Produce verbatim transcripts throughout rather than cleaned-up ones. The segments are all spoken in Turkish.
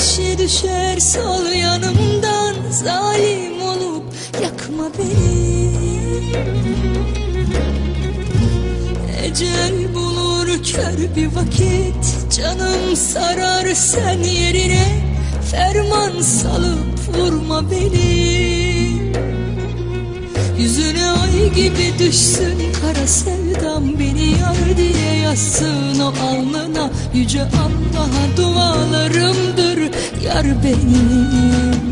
kişi düşer sol yanımdan. Zalim olup yakma beni. Ecel bulur kör bir vakit, canım sarar sen yerine. Ferman salıp vurma beni. Yüzüne ay gibi düşsün kara sevdam, beni yar diye yazsın o alnına. Yüce Allah'a dualarımdır yar benim.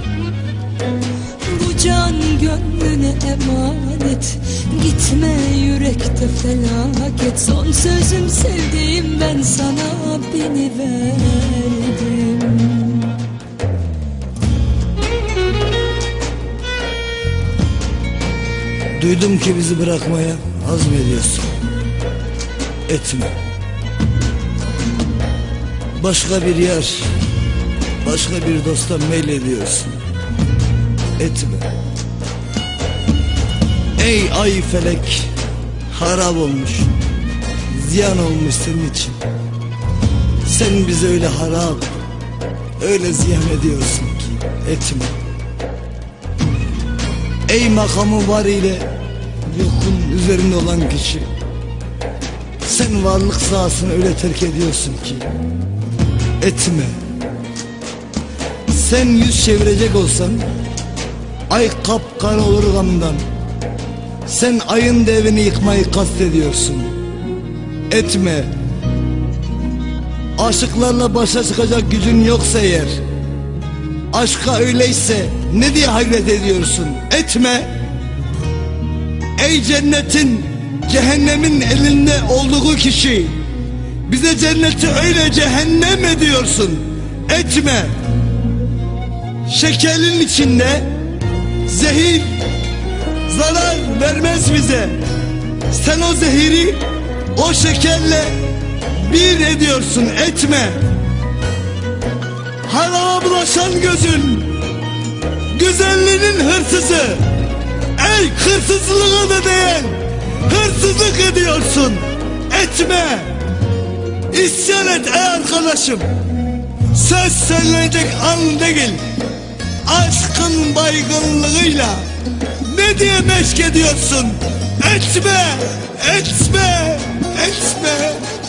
Bu can gönlüne emanet, gitme yürekte felaket. Son sözüm sevdiğim, ben sana beni verdim. Duydum ki bizi bırakmaya azmediyorsun. Etme. Başka bir yer, başka bir dosta meylediyorsun. Etme. Ey ay felek, harap olmuş, ziyan olmuş senin için. Sen bizi öyle harap, öyle ziyan ediyorsun ki. Etme. Ey makamı var ile yokun üzerinde olan kişi, sen varlık sahasını öyle terk ediyorsun ki. Etme. Sen yüz çevirecek olsan ay kapkara olur gamdan. Sen ayın devrini yıkmayı kastediyorsun. Etme. Aşıklarla başa çıkacak gücün yoksa eğer, aşka öyleyse ne diye hayret ediyorsun? Etme. Ey cennetin cehennemin elinde olduğu kişi, bize cenneti öyle cehennem ediyorsun. Etme. Şekerin içinde zehir zarar vermez bize. Sen o zehiri o şekerle bir ediyorsun. Etme. Harama bulaşan gözün güzelliğinin hırsızı. Ey hırsızlığa da değen hırsızlık ediyorsun. Etme. İsyan et ey arkadaşım. Söz söylenecek an değil. Aşkın baygınlığıyla ne diye meşk ediyorsun? Etme, etme, etme.